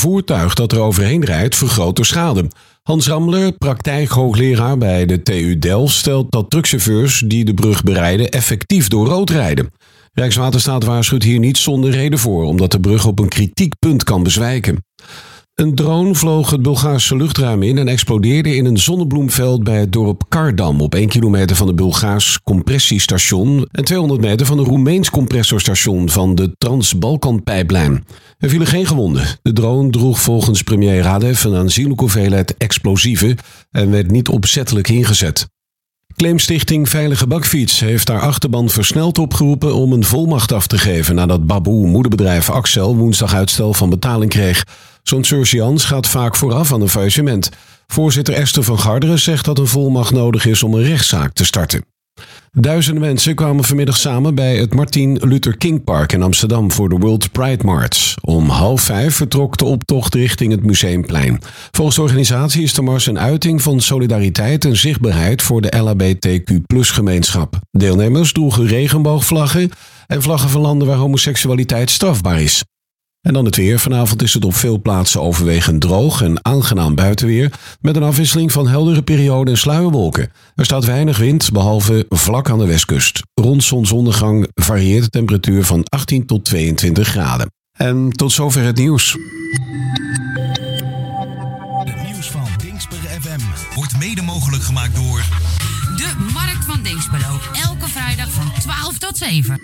Voertuig dat er overheen rijdt vergroot de schade. Hans Ramler, praktijkhoogleraar bij de TU Delft, stelt dat truckchauffeurs die de brug berijden effectief door rood rijden. Rijkswaterstaat waarschuwt hier niet zonder reden voor, omdat de brug op een kritiek punt kan bezwijken. Een drone vloog het Bulgaarse luchtruim in en explodeerde in een zonnebloemveld bij het dorp Kardam op 1 kilometer van het Bulgaars compressiestation en 200 meter van een Roemeens compressorstation van de Trans-Balkan-pijplijn. Er vielen geen gewonden. De drone droeg volgens premier Radev een aanzienlijke hoeveelheid explosieven en werd niet opzettelijk ingezet. Claimstichting Veilige Bakfiets heeft haar achterban versneld opgeroepen om een volmacht af te geven nadat Baboe, moederbedrijf Axel, woensdag uitstel van betaling kreeg. Zo'n surseance gaat vaak vooraf aan een faillissement. Voorzitter Esther van Garderen zegt dat een volmacht nodig is om een rechtszaak te starten. Duizenden mensen kwamen vanmiddag samen bij het Martin Luther King Park in Amsterdam voor de World Pride March. Om 4:30 vertrok de optocht richting het Museumplein. Volgens de organisatie is de mars een uiting van solidariteit en zichtbaarheid voor de LHBTQ+-gemeenschap. Deelnemers droegen regenboogvlaggen en vlaggen van landen waar homoseksualiteit strafbaar is. En dan het weer. Vanavond is het op veel plaatsen overwegend droog en aangenaam buitenweer, met een afwisseling van heldere perioden en sluierwolken. Er staat weinig wind, behalve vlak aan de westkust. Rond zonsondergang varieert de temperatuur van 18 tot 22 graden. En tot zover het nieuws. Het nieuws van Dingsper FM wordt mede mogelijk gemaakt door de Markt van Dinxperlo. Elke vrijdag van 12 tot 7.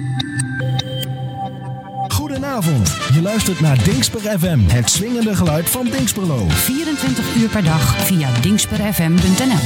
Goedenavond, je luistert naar Dingsper FM, het swingende geluid van Dinxperlo. 24 uur per dag via dingsperfm.nl.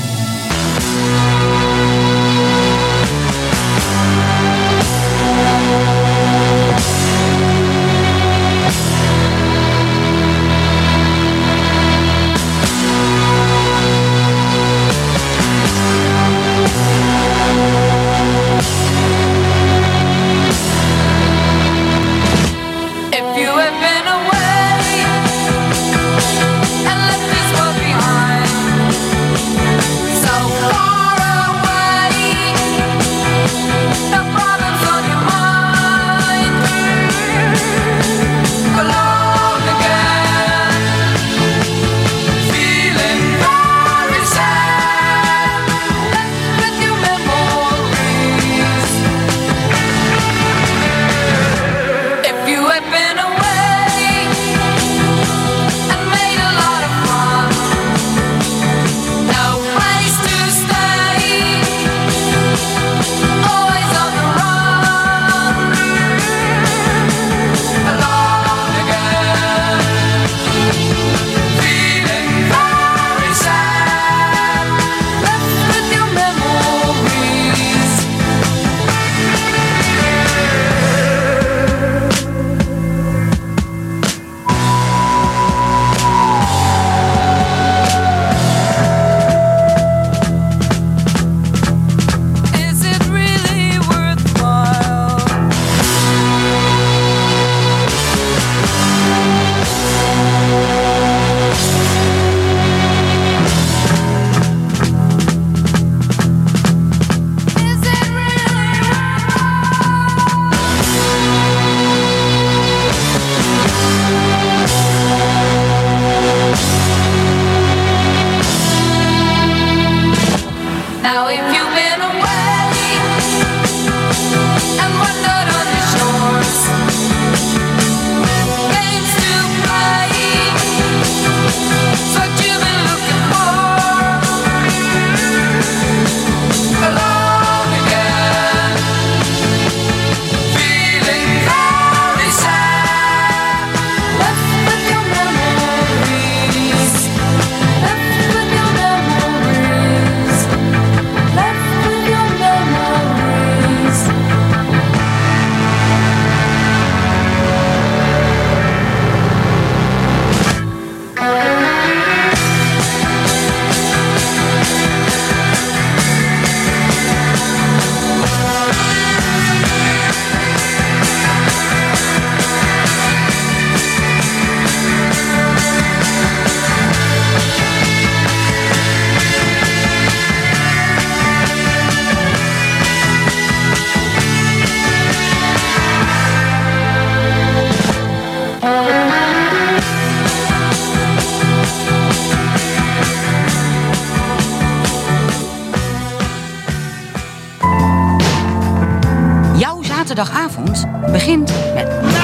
begint met...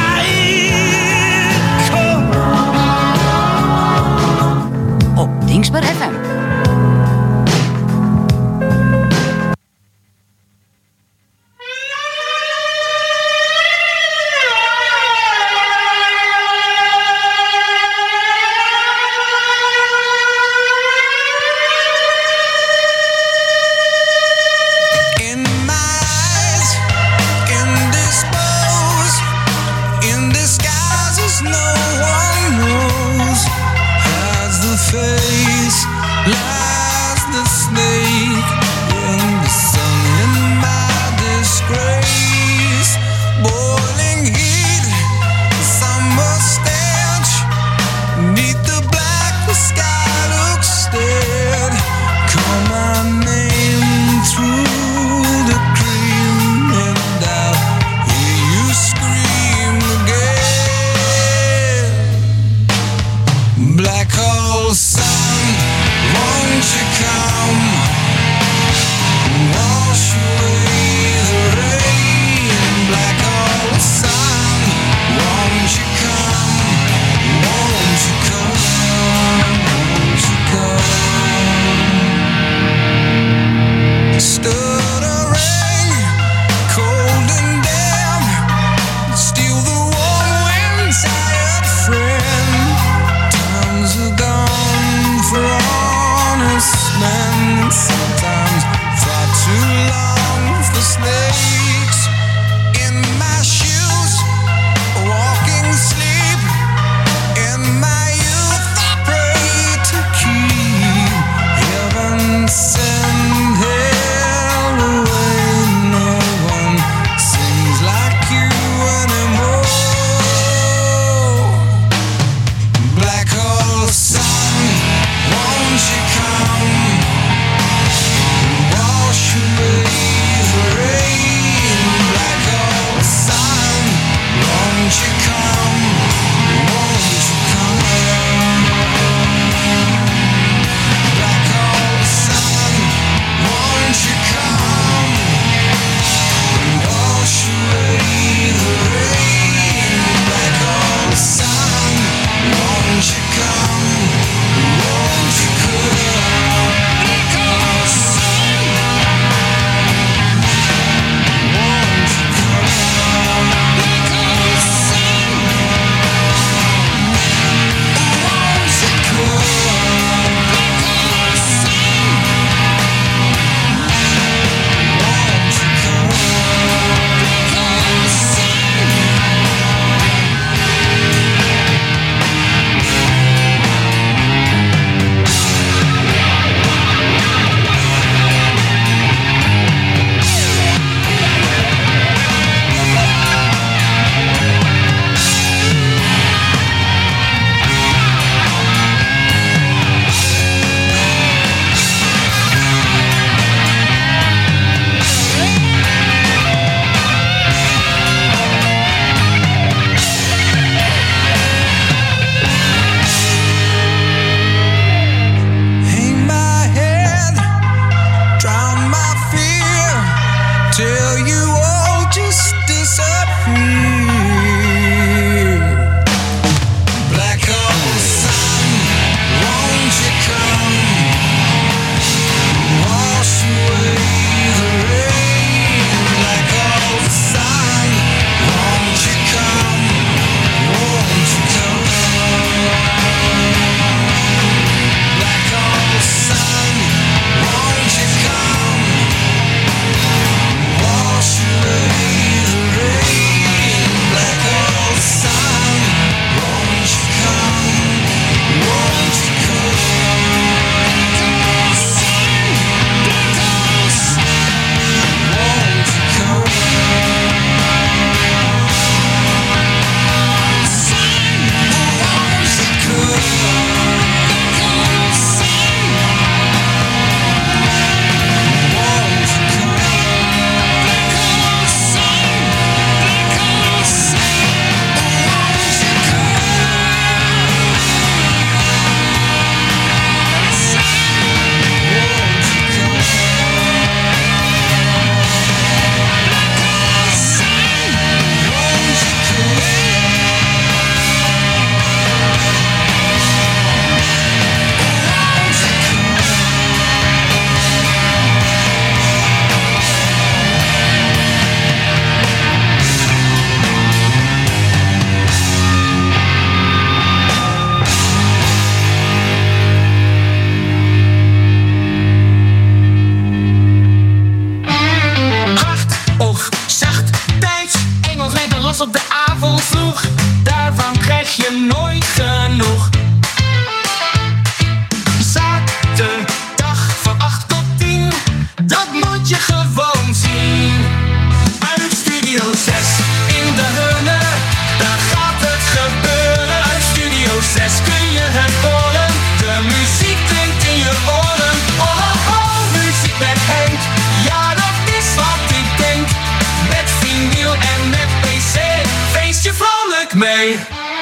Op Dingsper FM. mee.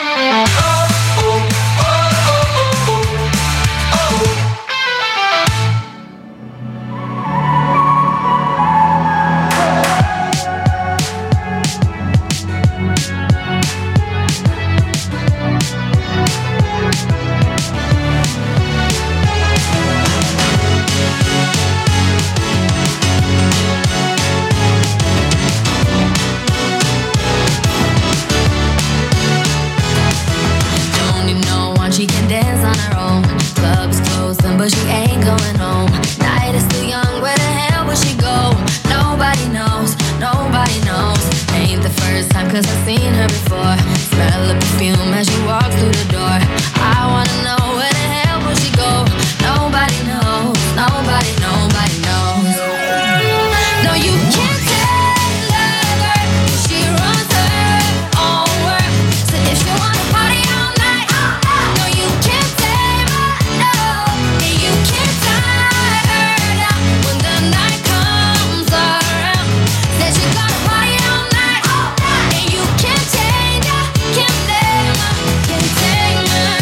But she ain't going home. Night is still young, where the hell will she go? Nobody knows, nobody knows. Ain't the first time, cause I've seen her before. Smell the perfume as she walks through the door. I wanna know, where the hell will she go? Nobody knows, nobody, nobody knows. No, you can't tell her, she runs her own world. So if you wanna party all night, no, you can't tame her, no. You can't tie her down when the night comes around. Said you gotta party all night, and you can't change her, can't tame her, can't tame her.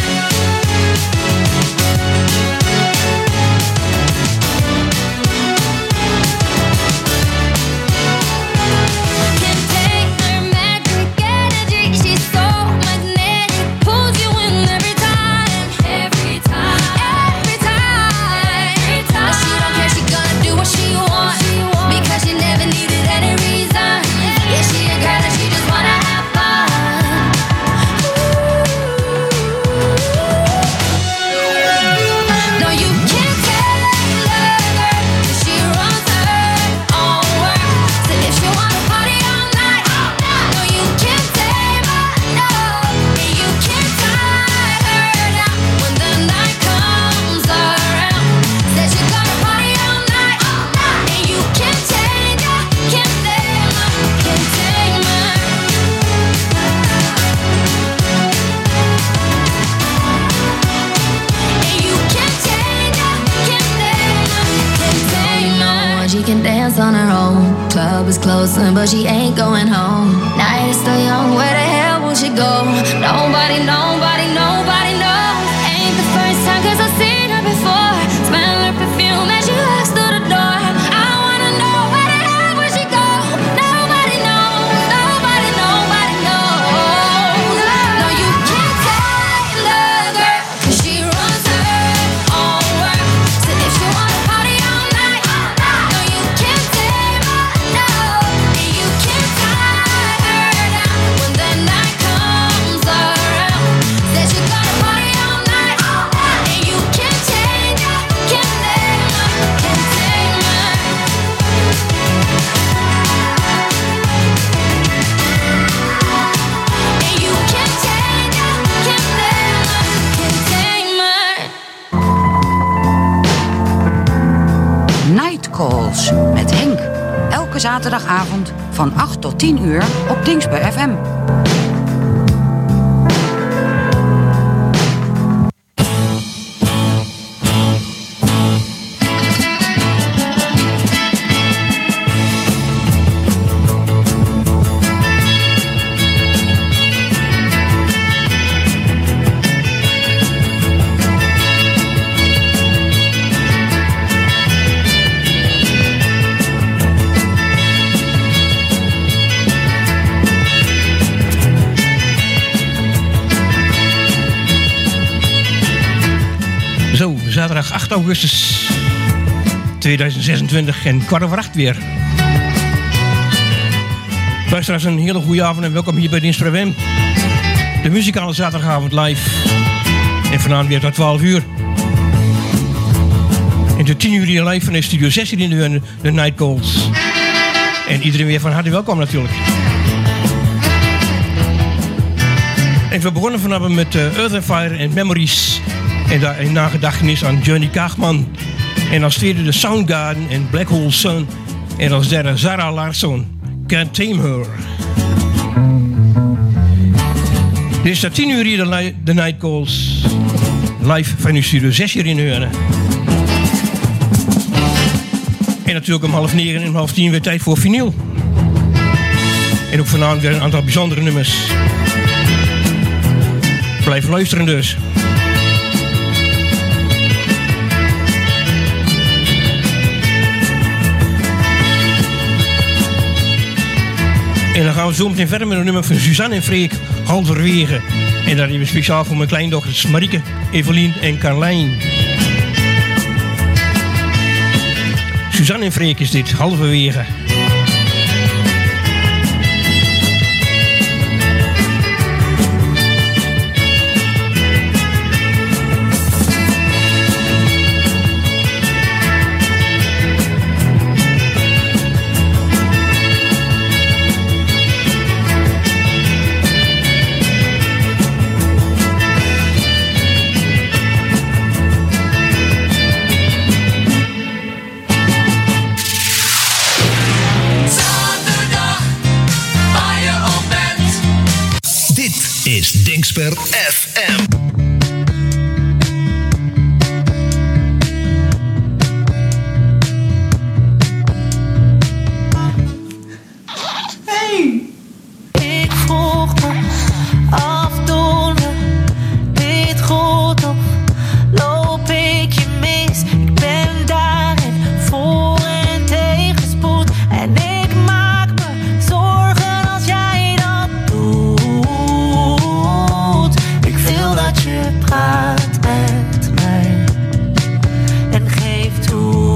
Can't take her magic energy, she's so magnetic, pulls you in every time, every time, every time. Now she don't care, she gonna do what she wants, because she never needed any reason. Yeah, she a girl and she just wanna have fun. No, you can't tell her, she runs her own world. So if you wanna party all night, no, you can't tame her, no. And you can't tie her down when the night comes around. Said you gotta party all night, and you can't change her, can't tame her, can't tame her. And you can't change her, can't tame her, can't tame her. She can dance on her own. Club is closing, but she ain't going home. Night is still young, where the hell will she go? Nobody, nobody, nobody knows. Ain't the first time, cause I've seen her before. Smell her perfume as she walks through the door. I wanna know, where the hell will she go? Nobody knows, nobody, nobody knows. No, you can't tell her, girl, cause she runs her own world. So if you wanna party all night, no, you can't tame her, no. And you can't tie her down when the night comes around. Said you gotta party all night, and you can't change her, can't tame her, can't tame her. And you can't change her, can't tame her, can't tame her. Night Calls met Henk. Elke zaterdagavond van 8 tot 10 uur op Dingsper FM. Zo, zaterdag 8 augustus 2026 en 7:15 weer. Luisteraars, een hele goede avond en welkom hier bij Dinsper FM. De muzikale zaterdagavond live. En vanavond weer tot 12 uur. En tot 10 uur hier live van de Studio 16 in de Night Calls. En iedereen weer van harte welkom natuurlijk. En we begonnen vanavond met Earth and Fire en Memories. En daar in nagedachtenis aan Johnny Kaagman. En als tweede de Soundgarden en Black Hole Sun. En als derde Zara Larsson, Can't Tame Her. Dit is tot 10 uur hier de Night Calls. Live van de Studio 6 hier in Heurne. En natuurlijk om 8:30 en 9:30 weer tijd voor vinyl. En ook vanavond weer een aantal bijzondere nummers. Blijf luisteren dus. En dan gaan we zo meteen verder met een nummer van Suzanne en Freek, Halverwege. En dat hebben we speciaal voor mijn kleindochters Marieke, Evelien en Carlijn. Suzanne en Freek is dit, Halverwege. Dingsper FM. Ik vroeg me af, doen we dit goed of loop ik je mis? Ik ben daarin voor en tegenspoed en ik maak me zorgen als jij dat doet. Ik wil dat je praat met mij en geef toe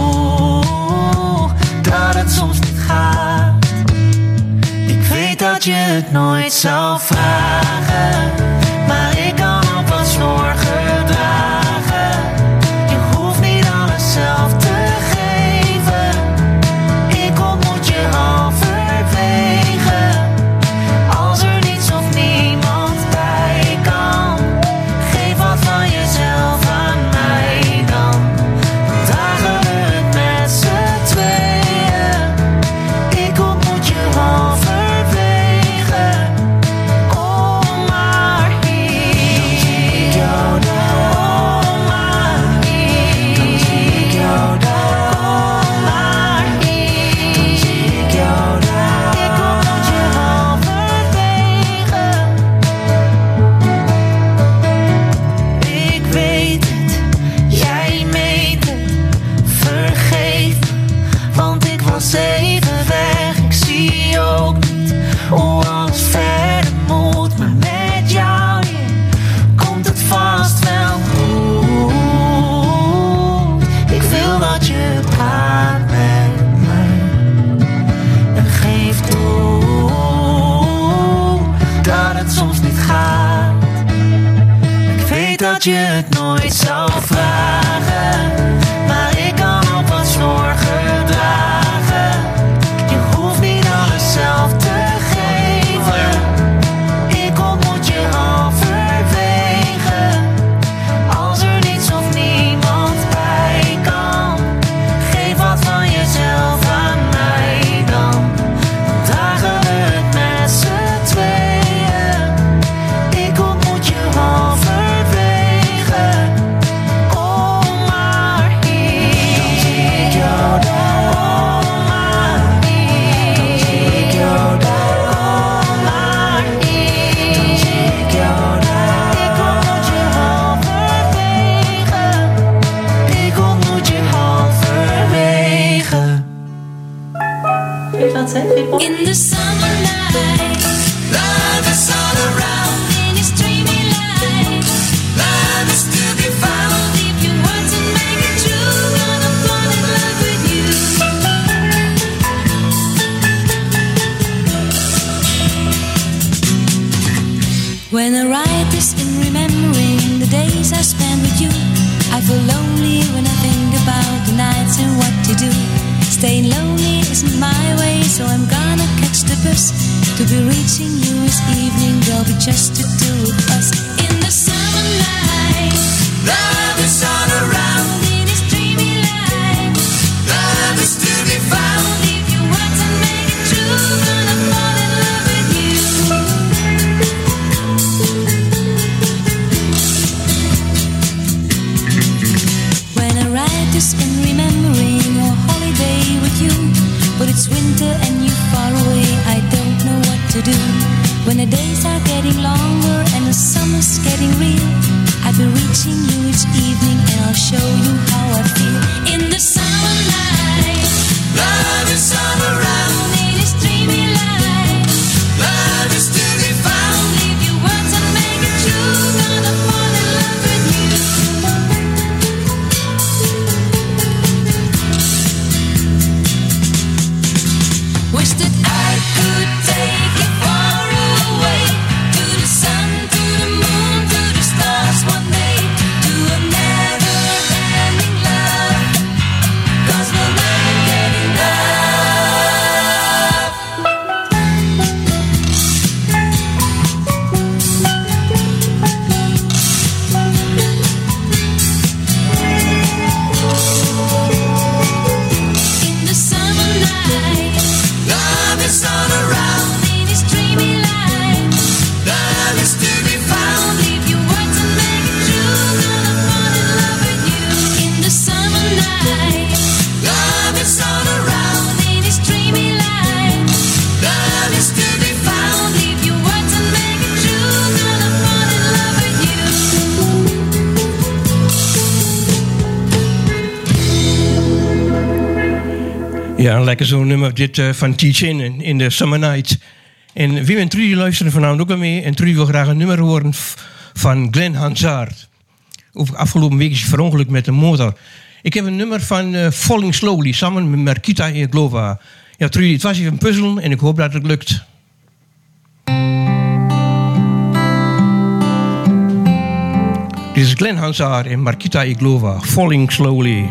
dat het soms niet gaat. Dat je het nooit zou vragen, maar ik kan ook wat zorgen dragen. Je hoeft niet alles zelf te geven. Ik ontmoet je halverwege. Als er niets of niemand bij kan, geef wat van jezelf aan mij dan. Dan dragen we het met z'n tweeën. Ik ontmoet je halverwege. Even weg, ik zie ook niet hoe alles verder moet. Maar met jou hier komt het vast wel goed. Ik wil dat je praat met mij en geef toe dat het soms niet gaat. Ik weet dat je het nooit zou vragen, maar ik kan ook wat zorgen dragen. Zelf te geven. Ik ontmoet je halverwege. Als er niets of niemand bij kan, geef wat van jezelf aan mij dan. Dan dragen we het met z'n tweeën. Ik ontmoet je halverwege. Kom maar hier. Dan zie ik jou daar. In the summer night, love is all around. in its dreamy light, Love is to be found. if you want to make it true, gonna fall in love with you. When I write this in remembering the days I spent with you, I feel lonely when I think about the nights and what to do. Staying lonely isn't my way, so I'm gonna catch the bus. To be reaching you this evening, there'll be just the two of us. In the summer night, Love is all around. in its dreamy light, Love is to be found. if you want to make it true, gonna fall in love with you. When I write this in remembering a holiday with you, but it's winter and you're far away, I don't know what to do. When the days are getting longer and the summer's getting real. I'll be reaching you each evening and I'll show you how I feel. In the summer night, love is all around. It is dreamy light. Love is to be found. Leave your words and make it true. Gonna fall in love with you. Wish that I could take you far away, to the sun, to the moon, to the stars one day, to a never-ending love, 'cause we'll never get in the summer night. Love is all around in its dreamy light. Love is to be found. Leave your words and make it true. Gonna fall in love with you. In the summer night. Love is all around in its dreamy light. Love is to be found. Leave your words and make it true. Gonna fall in love with you. Ja, lekker zo'n nummer dit van T-Chin in de Summer Night. En Wim en Trudy luisteren vanavond ook al mee. En Trudy wil graag een nummer horen van Glenn Hansard. Afgelopen week is hij verongelukt met een motor. Ik heb een nummer van Falling Slowly samen met Markita Iglova. Ja, Trudy, het was even een puzzel en ik hoop dat het lukt. Dit is Glenn Hansard en Markita Iglova. Falling Slowly.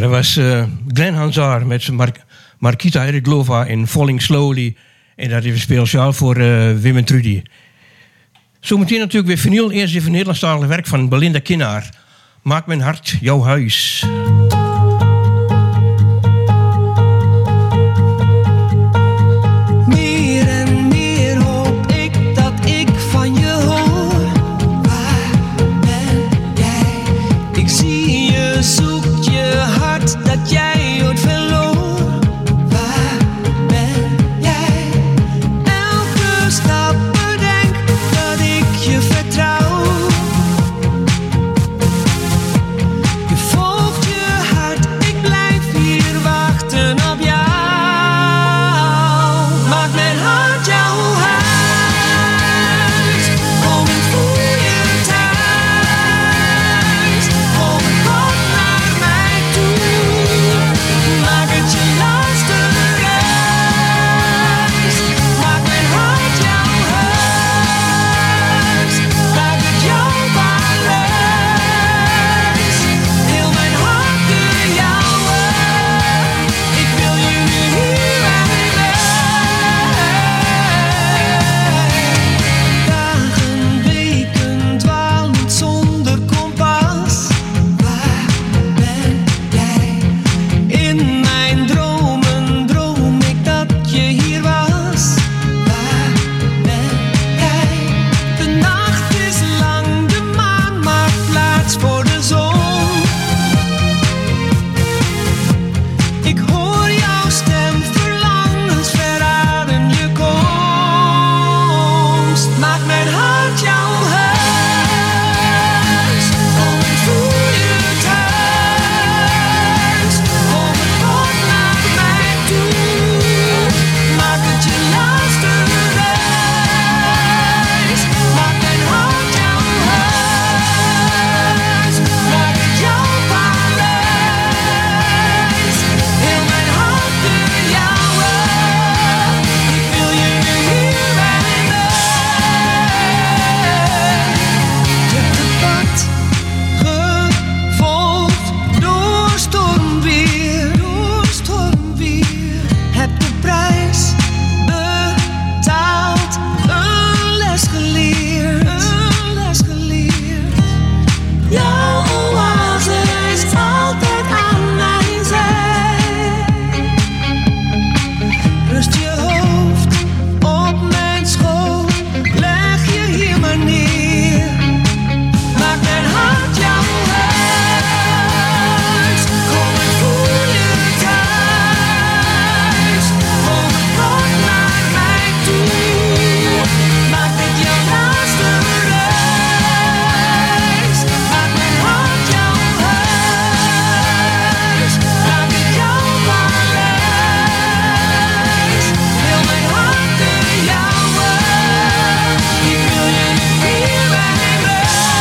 dat was Glenn Hansard met Markita Eriglova in Falling Slowly. En dat is speciaal voor Wim en Trudy. Zometeen natuurlijk weer vinyl. Eerst even Nederlandstalig werk van Belinda Kinnaar. Maak mijn hart jouw huis. Meer en meer hoop ik dat ik van je hoor. Waar ben jij? Ik zie je, zoekt je hart dat jij ooit verloor. Waar ben jij? Elke stap bedenk dat ik je vertrouw. Je volgt je hart, ik blijf hier wachten op jou. Maak mijn hart jouw huis. Kom en voel je thuis. Kom en kom naar mij toe. Maak het je laatste reis. Maak mijn hart jouw huis. Maak het jouw paleis. Heel mijn hart de jouwe. Ik wil je nu hier en bij. Dagen, weken, dwalend zonder kompas. Waar ben jij? In mijn dromen droom ik dat je hier was. Waar ben jij? De nacht is lang, de maan maakt plaats voor de zon. Ik hoor jouw stem, verlangens verraden je komst. Maak mijn hart jouw huis. Kom en voel je thuis. Kom en kom naar mij toe. Maak het je laatste reis. Maak mijn hart jouw huis. Maak het jouw paleis. Heel mijn hart de jouwe. Ik wil je nu hier bij mij. Je hebt het pad gevolgd door stormweer. Heb de prijs betaald, een les geleerd. Jouw oase is altijd aan mijn zij. Rust je hoofd op mijn schoot, leg je hier maar neer. Maak mijn hart jouw huis. Kom en voel je thuis. Kom en kom naar mij toe. Maak dit jouw laatste reis. Maak mijn hart jouw huis. Maak dit jouw paleis. Heel mijn hart de jouwe. Ik wil je nu hier bij mij.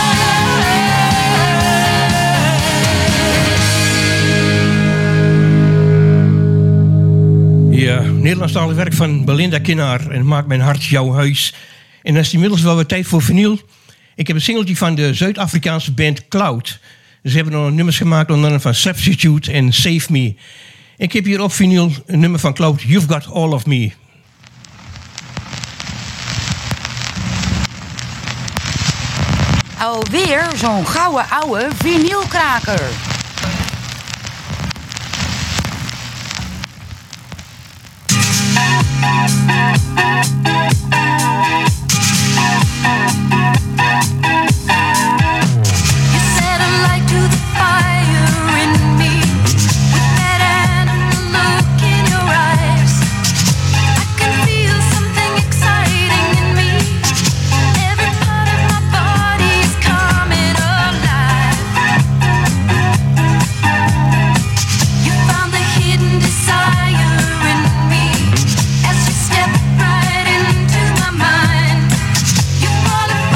Ja, Nederlandstalig werk van Belinda Kinnaar en Maak mijn hart jouw huis. En dan is het inmiddels wel weer tijd voor vinyl. Ik heb een singeltje van de Zuid-Afrikaanse band Cloud. Ze hebben nog nummers gemaakt onder andere van Substitute en Save Me. Ik heb hier op vinyl een nummer van Cloud, You've Got All of Me. Alweer zo'n gouden ouwe vinylkraker. You set a light to the fire in me with that animal look in your eyes. I can feel something exciting in me. Every part of my body's coming alive. You found the hidden desire in me as you step right into my mind. You fall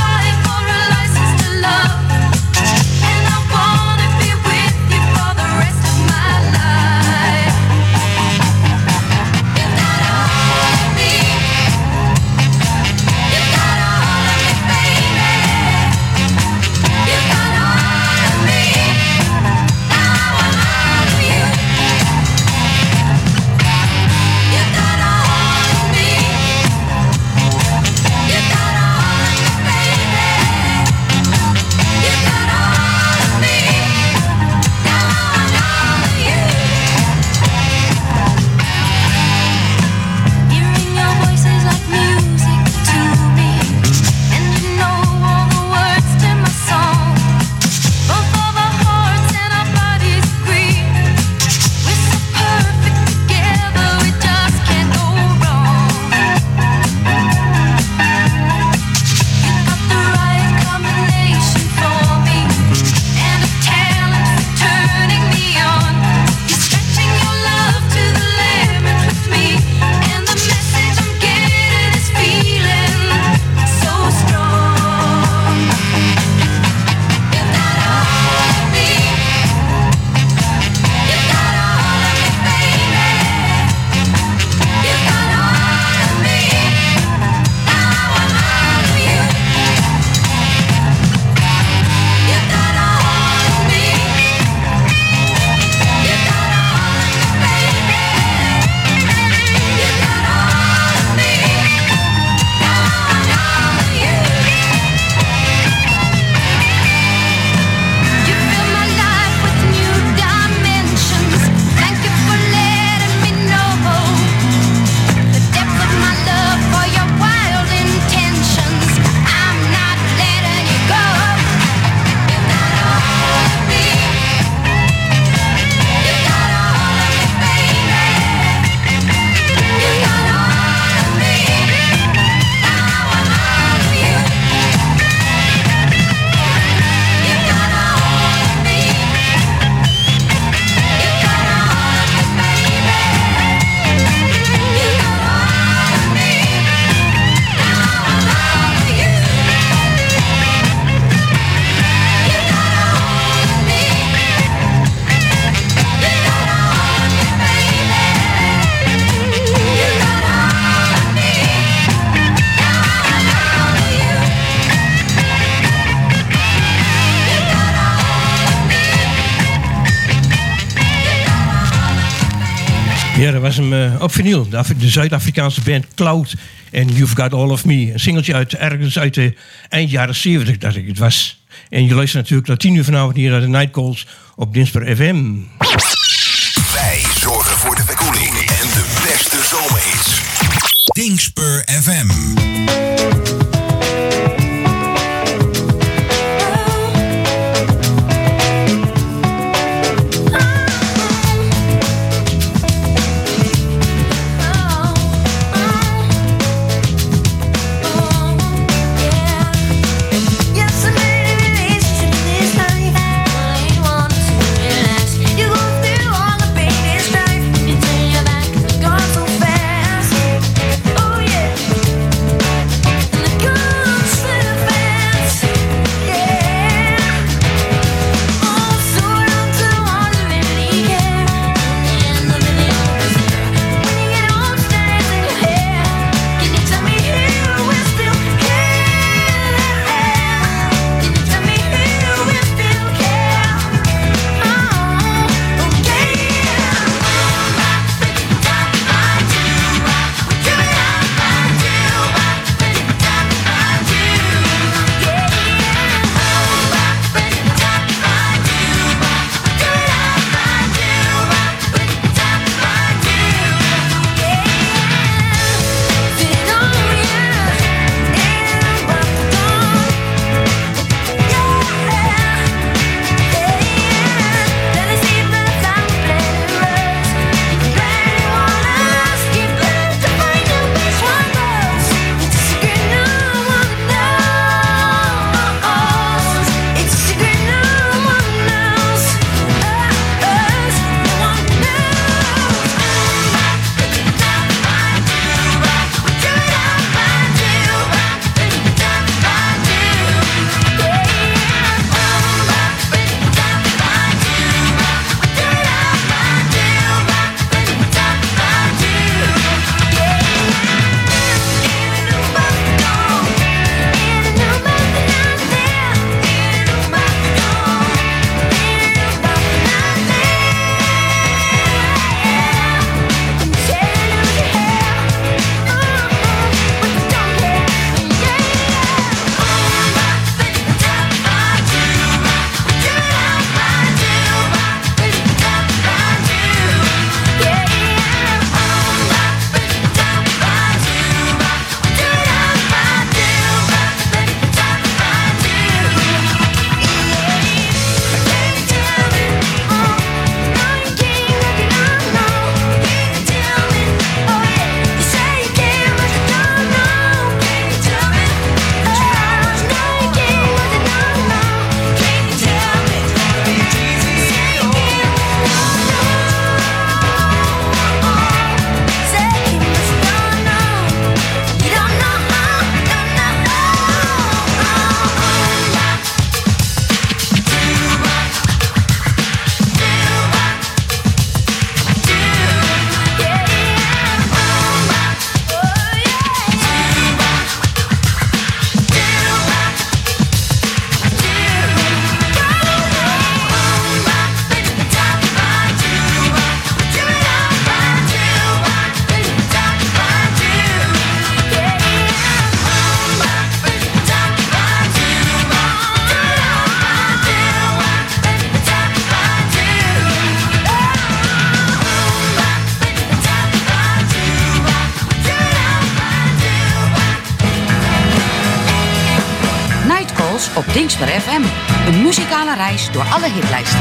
Ja, dat was hem op vinyl. De Zuid-Afrikaanse band Cloud en You've Got All of Me. Een singeltje ergens uit de eind jaren 70, dacht ik het was. En je luistert natuurlijk tot 10 uur vanavond hier naar de Night Calls op Dinsper FM. Wij zorgen voor de verkoeling en de beste zomerhits. Dinsper FM. Op Dinsper FM. Een muzikale reis door alle hitlijsten.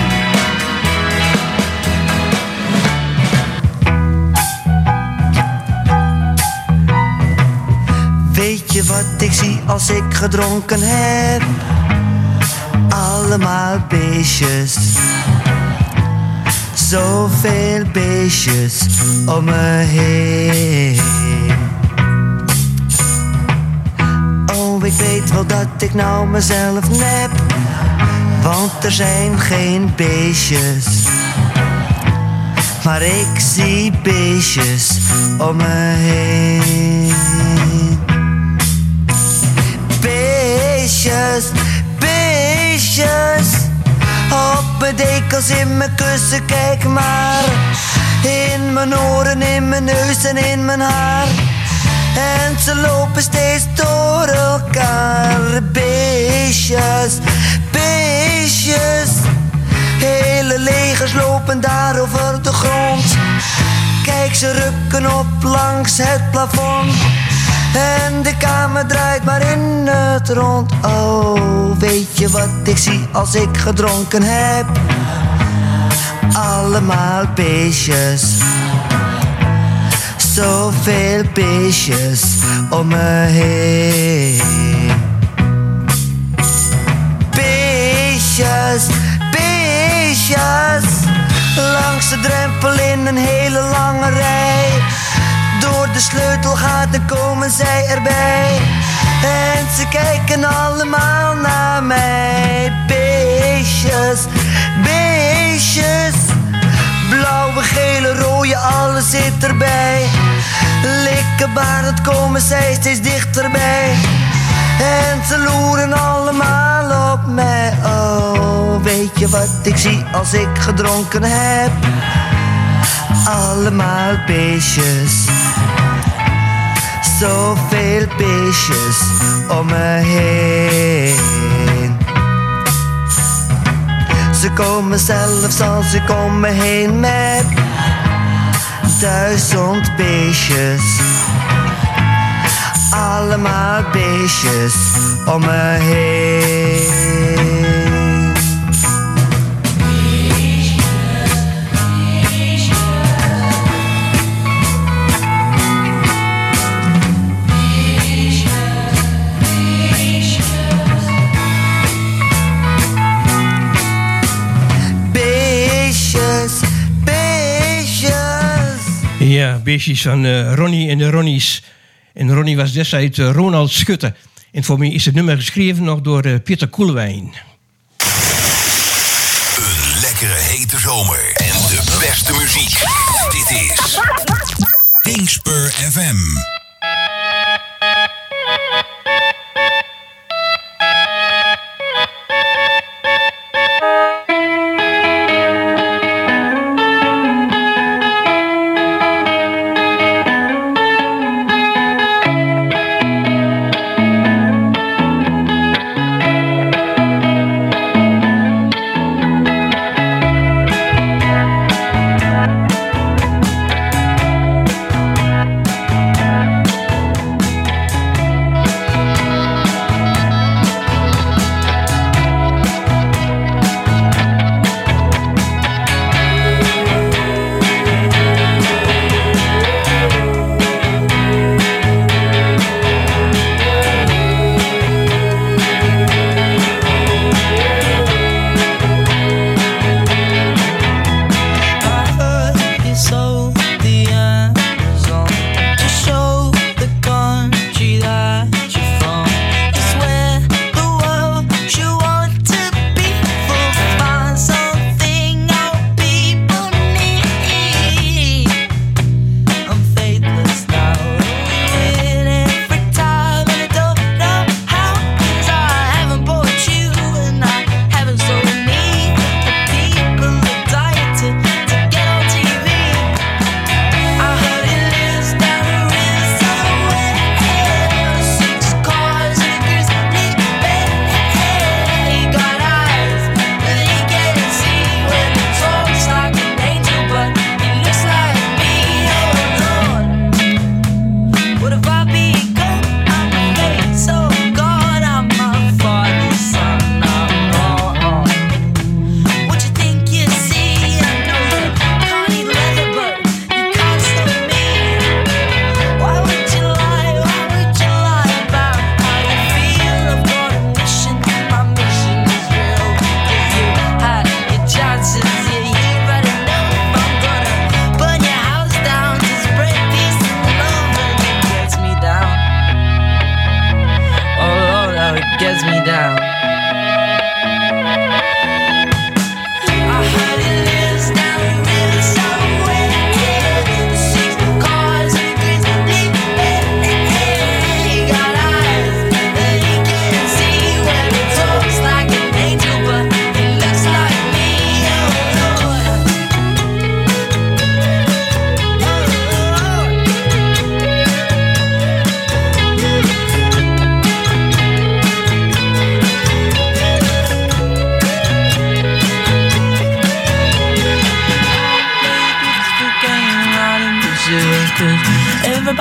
Weet je wat ik zie als ik gedronken heb? Allemaal beestjes. Zoveel beestjes om me heen. Oh, ik weet wel dat ik nou mezelf nep, want er zijn geen beestjes. Maar ik zie beestjes om me heen. Beestjes, beestjes, op mijn dekels, in mijn kussen, kijk maar. In mijn oren, in mijn neus en in mijn haar. En ze lopen steeds door elkaar. Beestjes, beestjes. Hele legers lopen daar over de grond. Kijk, ze rukken op langs het plafond. En de kamer draait maar in het rond. Oh, weet je wat ik zie als ik gedronken heb? Allemaal beestjes. Zoveel beestjes om me heen. Beestjes, beestjes. Langs de drempel in een hele lange rij. Door de sleutelgaten komen zij erbij. En ze kijken allemaal naar mij. Beestjes, beestjes. Blauwe, gele, rode, alles zit erbij. Likkenbarend komen zij steeds dichterbij. En ze loeren allemaal op mij. Oh, weet je wat ik zie als ik gedronken heb? Allemaal beestjes. Zoveel beestjes om me heen. Ze komen zelfs als ik om me heen met 1000 beestjes. Allemaal beestjes om me heen. Ja, beestjes van Ronnie en de Ronnies. En Ronnie was destijds Ronald Schutte. En voor mij is het nummer geschreven nog door Pieter Koelewijn. Een lekkere hete zomer en de beste muziek. Dit is Dingspur FM.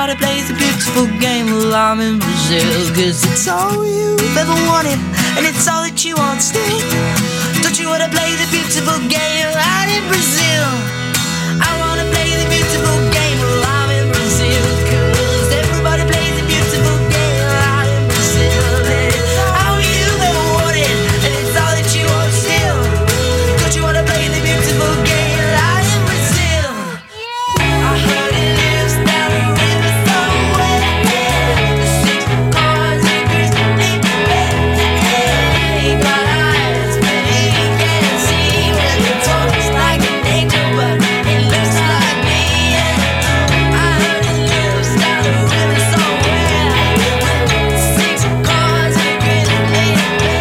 Everybody plays a beautiful game while I'm in Brazil. Cause it's all you've ever wanted, and it's all that you want still. Don't you wanna play the beautiful game out in Brazil? I wanna play the beautiful game while I'm in Brazil. Cause everybody plays the beautiful game out in Brazil. And it's all you've ever wanted, and it's all that you want still. Don't you wanna play the beautiful game out in Brazil? I heard it lives down the river somewhere. The 6 cars and grizzly bear. Got eyes, but he can't see. When he talks like an angel, but it looks like me. I heard it lives down the river somewhere. 6 cars and grizzly bear.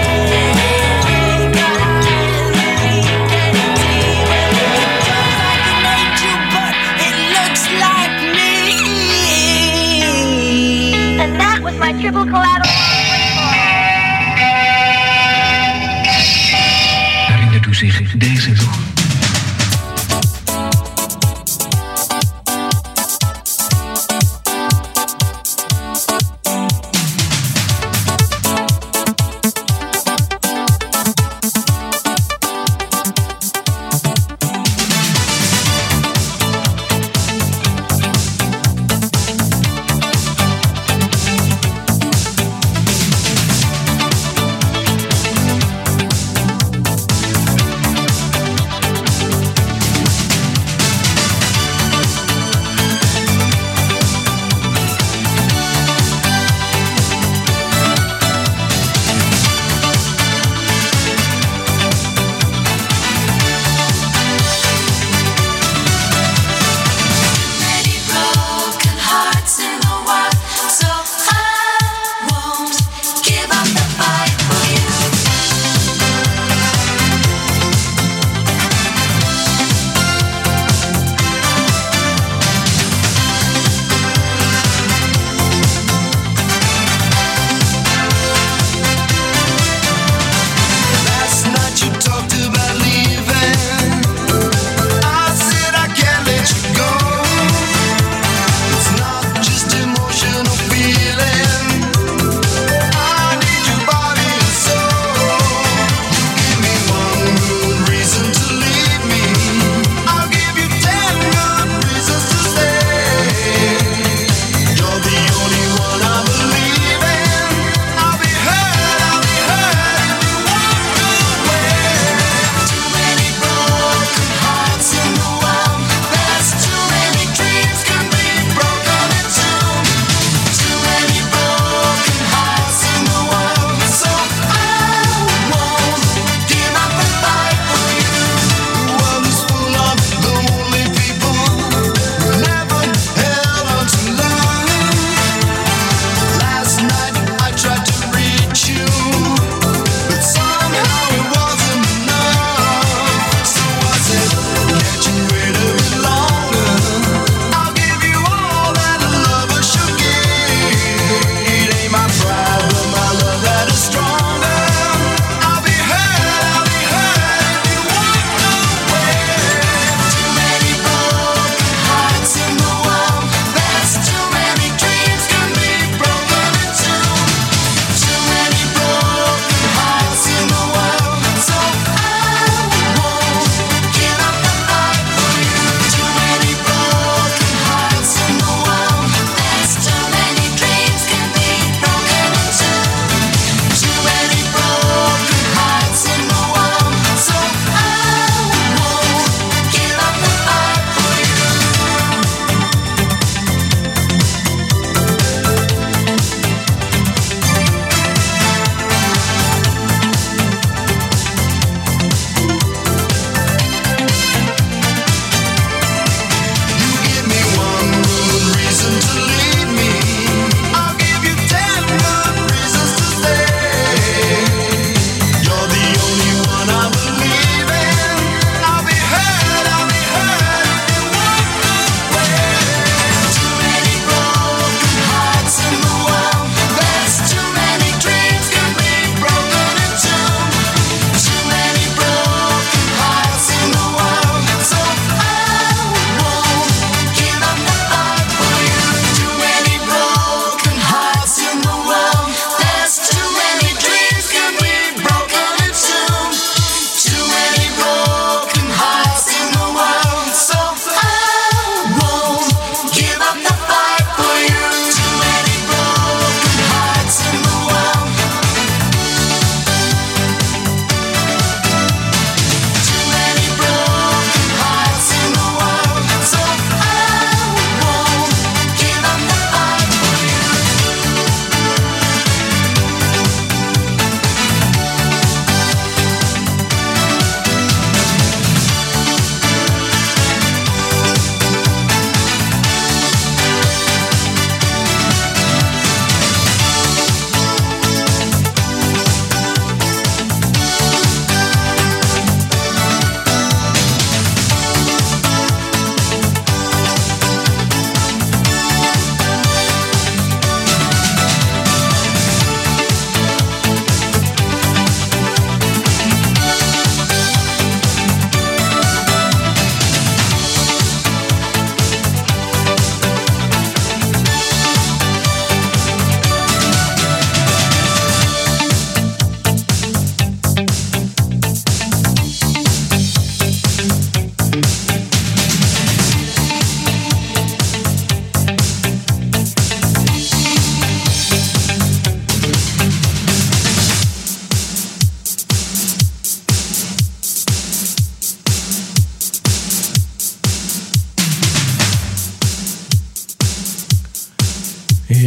Got eyes, but he can't see. When he talks like an angel, but it looks like me. And that was my triple collateral. Herinnert u zich deze nog?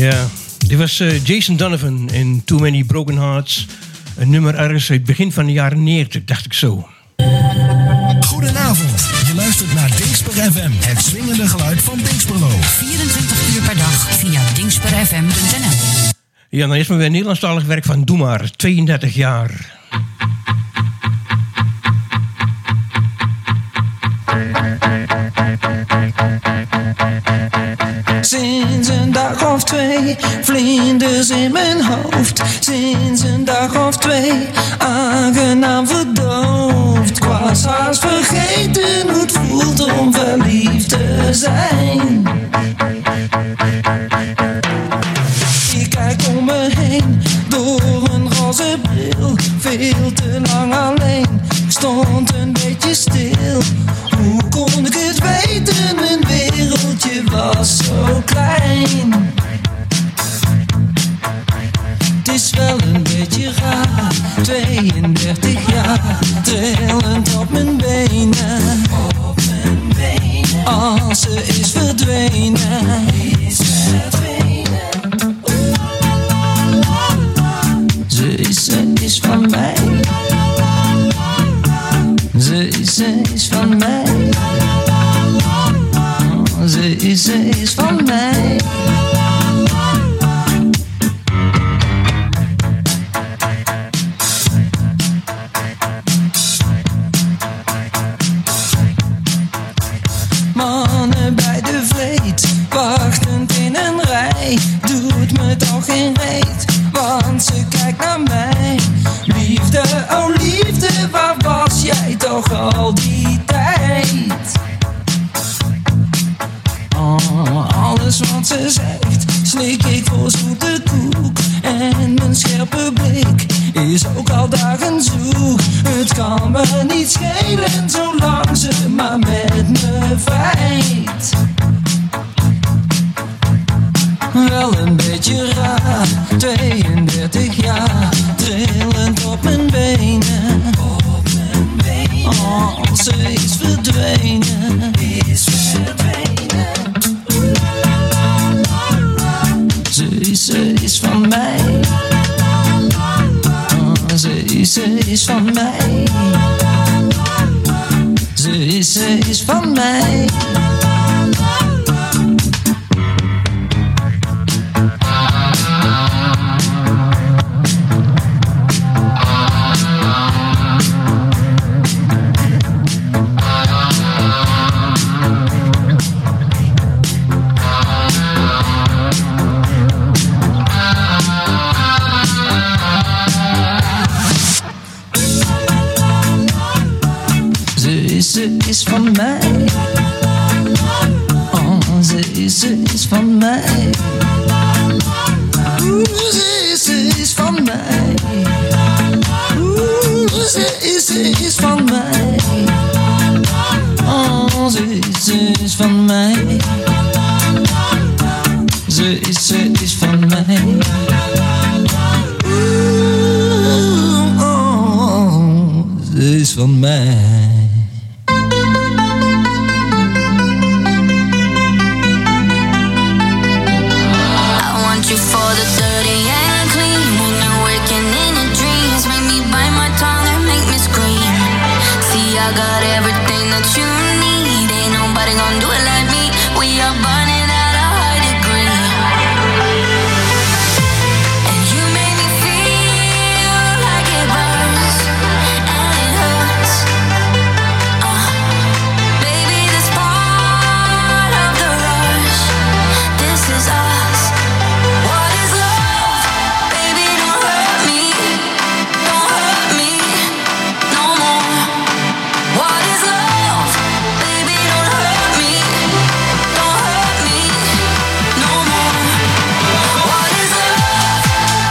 Ja, dit was Jason Donovan in Too Many Broken Hearts. Een nummer ergens uit het begin van de jaren 90, dacht ik zo. Goedenavond, je luistert naar Dingsper FM, het swingende geluid van Dingsperlo. 24 uur per dag via dingsperfm.nl. Ja, dan is maar weer Nederlandstalig werk van Doe Maar, 32 jaar. Sinds een dag of twee, vlinders in mijn hoofd. Sinds een dag of twee, aangenaam verdoofd. Ik was haast vergeten hoe het voelt om verliefd te zijn. Ik kijk om me heen, door een roze bril. Veel te lang alleen, ik stond een beetje stil. Hoe kon ik het weten, mijn wereldje was zo klein. Het is wel een beetje raar, 32 jaar, trillend op mijn benen. Als ze is verdwenen, Ze is van mij. Ze is van mij. Ze is van mij. Mannen bij de vleet, wachtend in een rij, doet me toch geen reet, want ze kijkt naar mij. Liefde, oh liefde, waar was jij toch al die tijd? Oh, alles wat ze zegt, slik ik voor zoete koek. En mijn scherpe blik is ook al dagen zoek. Het kan me niet schelen, zolang ze maar met me vrijt. Wel een beetje raar, 32 jaar, trillend op mijn benen. Oh, ze is verdwenen. Ze is van mij. Oh, ze is van mij. Ze is van mij. Ze is van mij. Oh, ze is van mij. Ze is van mij. Ze is van mij. Oh, ze is van mij. Ze is van mij. Oh, ze is van mij. I got everything that you need. Ain't nobody gonna do it like me. We are burning at a high degree. And you make me feel like it burns and it hurts. Baby, this part of the rush. This is us. What is love? Baby, don't hurt me. Don't hurt me no more. What is love? Baby, don't hurt me. Don't hurt me no more. What is love?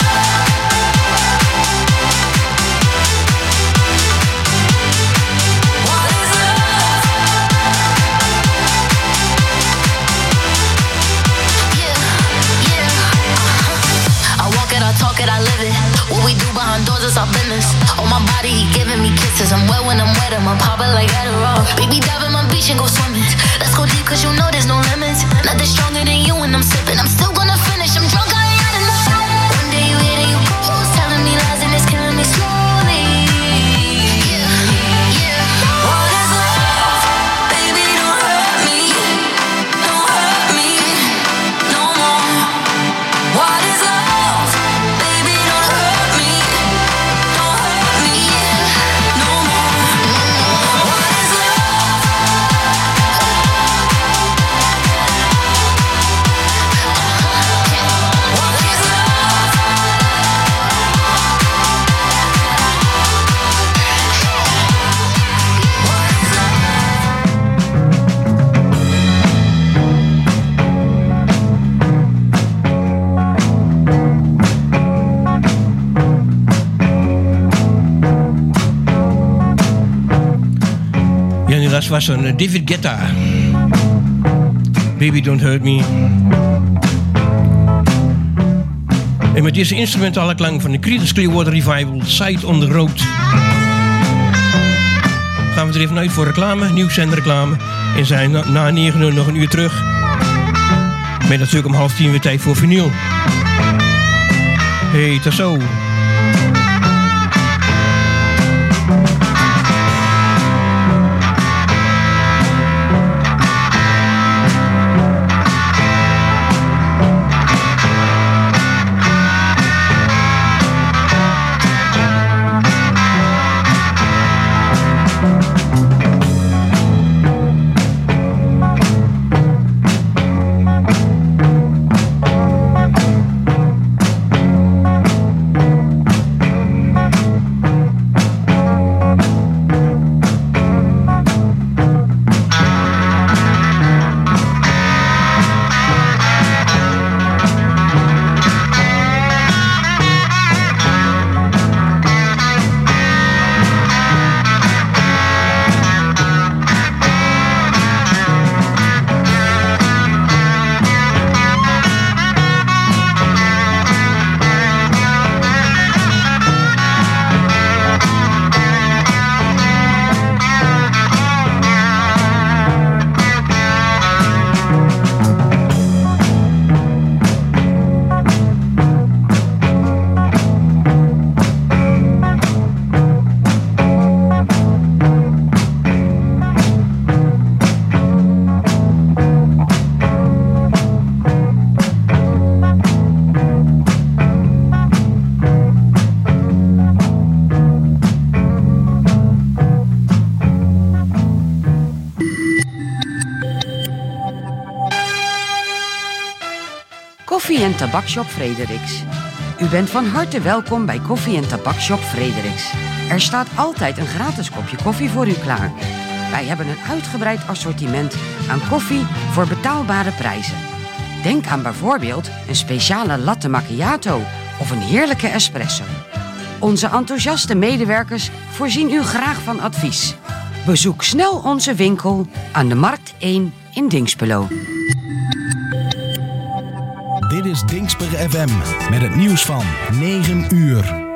What is love? Yeah. I walk it, I talk it, I live it. What we do behind doors is our business. On my body, he giving me kisses. I'm wet when I'm wet, I'm popping like Adderall. Baby, dive in my beach and go swimming. Let's go deep, cause you know there's no limits. Nothing stronger than you when I'm sipping. I'm still gonna finish, I'm drunk. Dat was een David Guetta. Baby Don't Hurt Me. En met deze instrumentale klank van de Creedence Clearwater Revival, Side on the Road, gaan we er even uit voor reclame, nieuws en reclame. En zijn na 9 uur nog een uur terug. Met natuurlijk om 9:30 weer tijd voor vinyl. Hey, tot zo. Koffie- en Tabakshop Frederiks. U bent van harte welkom bij Koffie- en Tabakshop Frederiks. Er staat altijd een gratis kopje koffie voor u klaar. Wij hebben een uitgebreid assortiment aan koffie voor betaalbare prijzen. Denk aan bijvoorbeeld een speciale latte macchiato of een heerlijke espresso. Onze enthousiaste medewerkers voorzien u graag van advies. Bezoek snel onze winkel aan de Markt 1 in Dinxperlo. Dit is Dinxper FM met het nieuws van 9 uur.